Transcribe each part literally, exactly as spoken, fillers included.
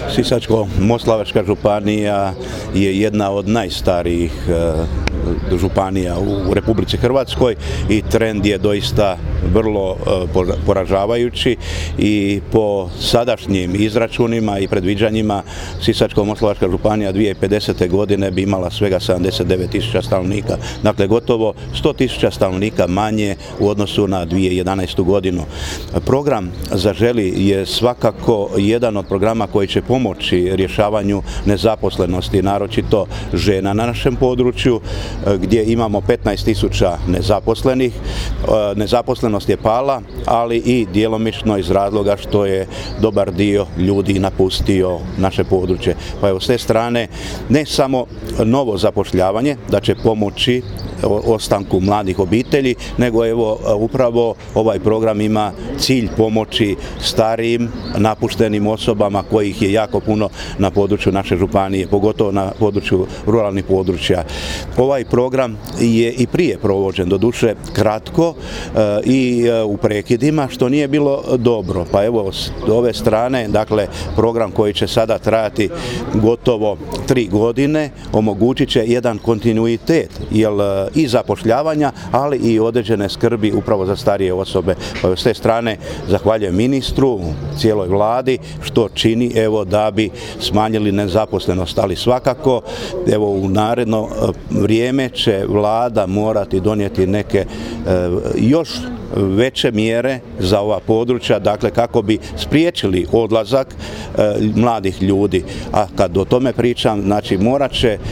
Sisačko-moslavačka županija je jedna od najstarijih županija u Republici Hrvatskoj i trend je doista vrlo poražavajući i po sadašnjim izračunima i predviđanjima Sisačko-moslavačka županija dvije tisuće pedesete godine bi imala svega sedamdeset devet tisuća stanovnika. Dakle, gotovo sto tisuća stanovnika manje u odnosu na dvije tisuće jedanaestu godinu. Program Zaželi je svakako jedan od programa koji će pomoći rješavanju nezaposlenosti, naročito žena na našem području, gdje imamo petnaest tisuća nezaposlenih. Nezaposlenost je pala, ali i djelomično iz razloga što je dobar dio ljudi napustio naše područje. Pa evo, s te strane ne samo novo zapošljavanje da će pomoći ostanku mladih obitelji, nego evo upravo ovaj program ima cilj pomoći starijim napuštenim osobama kojih je jako puno na području naše županije, pogotovo na području ruralnih područja. Ovaj program je i prije provođen, doduše kratko i u prekidima, što nije bilo dobro. Pa evo, s ove strane, dakle, program koji će sada trajati gotovo tri godine omogućit će jedan kontinuitet i zapošljavanja, ali i određene skrbi upravo za starije osobe. Pa s te strane zahvaljujem ministru, cijeloj vladi što čini evo da bi smanjili nezaposlenost, ali svakako evo u naredno vrijeme će vlada morati donijeti neke e, još veće mjere za ova područja, dakle kako bi spriječili odlazak e, mladih ljudi. A kad o tome pričam, znači morat će e,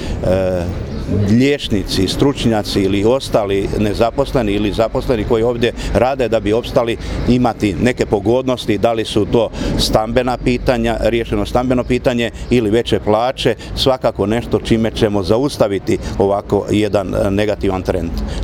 liječnici, stručnjaci ili ostali nezaposleni ili zaposleni koji ovdje rade da bi opstali imati neke pogodnosti, da li su to stambena pitanja, riješeno stambeno pitanje ili veće plaće, svakako nešto čime ćemo zaustaviti ovako jedan negativan trend.